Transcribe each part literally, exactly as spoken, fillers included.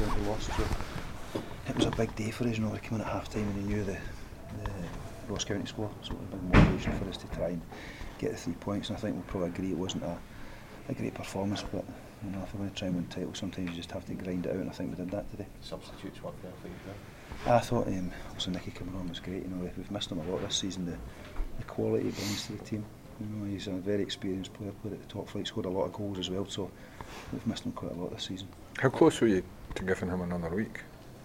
twenty lost. So it was a big day for us. You know, we came in at half time and we knew the, the Ross County score, so it was a big motivation for us to try and get the three points. And I think we'll probably agree it wasn't a, a great performance, but you know, if we're going to try and win title, sometimes you just have to grind it out, and I think we did that today. Substitutes work there for you there? I thought um, also Nicky coming on was great. You know, we've missed him a lot this season. The, the quality he brings to the team. You know, he's a very experienced player, played at the top flight, scored a lot of goals as well. So we've missed him quite a lot this season. How close were you to giving him another week?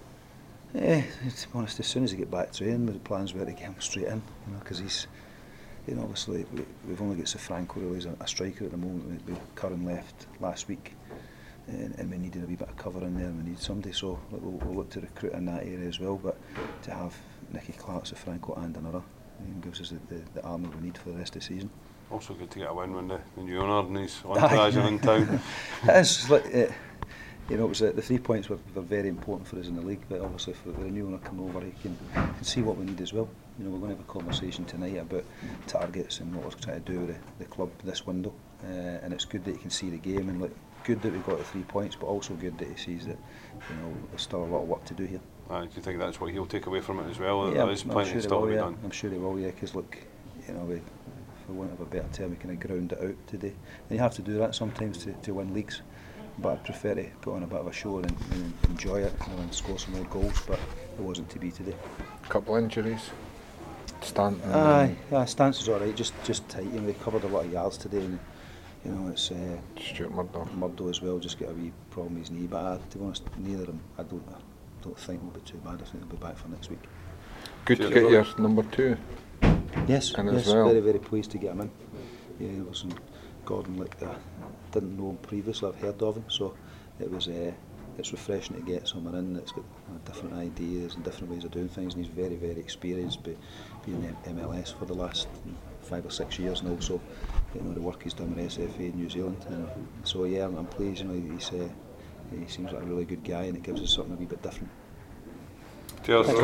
Eh, to be honest, as soon as he get back to training, the plans were to get him straight in. You know, because he's, you know, obviously we, we've only got Sofranco really as a, a striker at the moment. We, we Curran left last week. And, and we needed a wee bit of cover in there, and we need somebody, so we'll, we'll look to recruit in that area as well. But to have Nicky Clark, Sofranco and another um, gives us the, the, the armour we need for the rest of the season. Also good to get a win when the, the new owner and his entourage are in town. It is, like, uh, you know, it was, uh, the three points were, were very important for us in the league, but obviously for the new owner coming over, he can, can see what we need as well. You know, we're going to have a conversation tonight about targets and what we're trying to do with the, the club this window, uh, and it's good that you can see the game, and like, good that we got the three points, but also good that he sees that, you know, there's still a lot of work to do here. Uh, do you think that's what he'll take away from it as well? Yeah, there is I'm plenty sure still will, to be yeah. done. I'm sure he will, yeah, because look, you know, we, for want of a better term, we kind of ground it out today. And you have to do that sometimes to, to win leagues, but I'd prefer to put on a bit of a show and, and enjoy it, you know, and score some more goals, but it wasn't to be today. Couple injuries. Stanton. Aye, yeah, Stance is alright, just just tight. You know, we covered a lot of yards today, and you know, it's uh, Stuart Murdo. Murdo as well, just got a wee problem with his knee. But uh, to be honest, neither of them, I don't, I don't think will be too bad. I think they'll be back for next week. Good to get your number two. Yes, and yes, as well. very very pleased to get him in. Yeah, it was Gordon, like uh, didn't know him previously. I've heard of him, so it was. Uh, It's refreshing to get someone in that's got uh, different ideas and different ways of doing things, and he's very, very experienced, be, being in M L S for the last five or six years now. So, you know, the work he's done with S F A in New Zealand, and so yeah, I'm, I'm pleased. You know, he's uh, he seems like a really good guy, and it gives us something a wee bit different. Cheers.